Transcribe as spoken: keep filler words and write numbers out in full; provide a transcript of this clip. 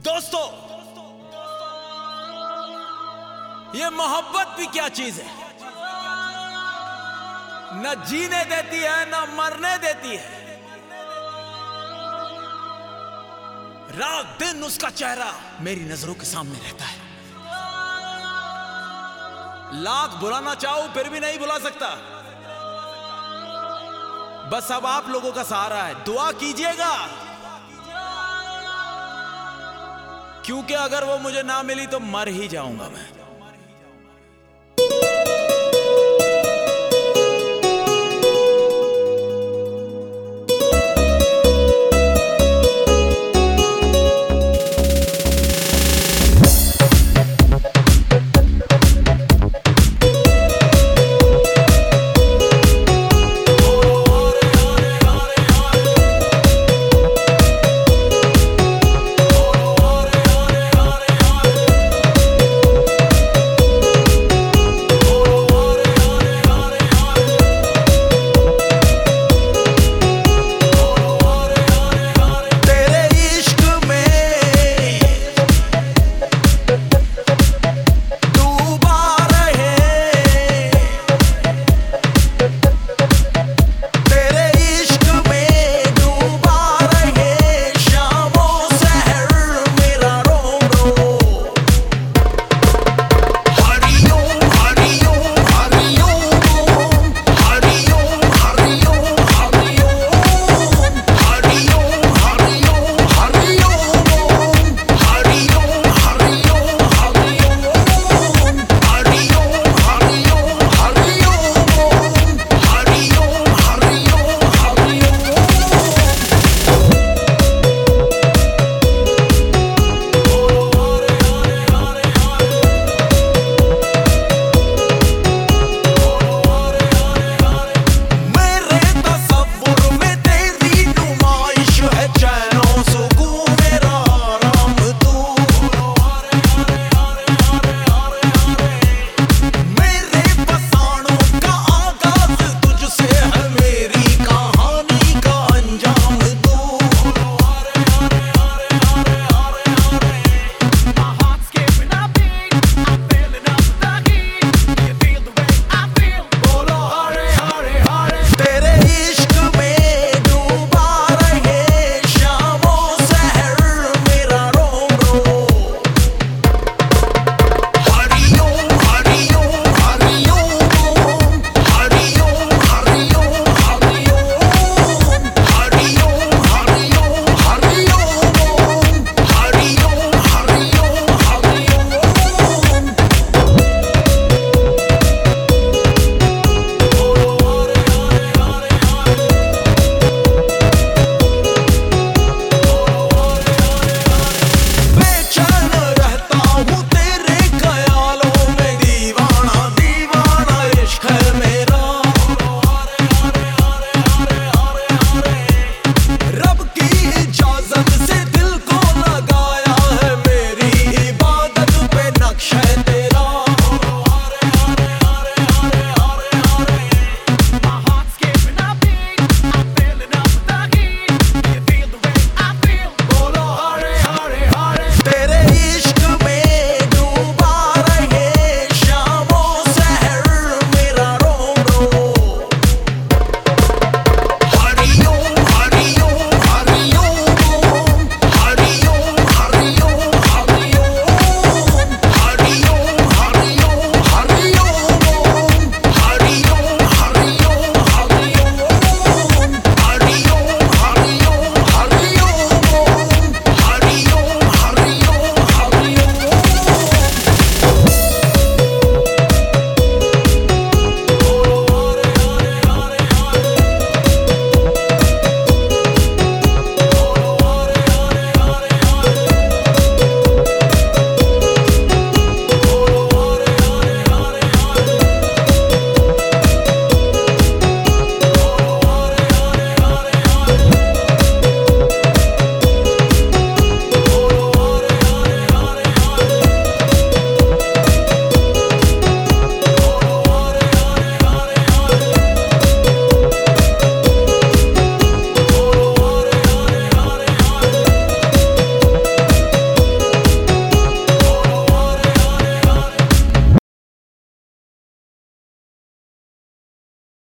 दोस्तों, ये मोहब्बत भी क्या चीज है, न जीने देती है न मरने देती है। रात दिन उसका चेहरा मेरी नजरों के सामने रहता है। लाख बुलाना चाहूं फिर भी नहीं बुला सकता। बस अब आप लोगों का सहारा है, दुआ कीजिएगा, क्योंकि अगर वो मुझे ना मिली तो मर ही जाऊंगा मैं।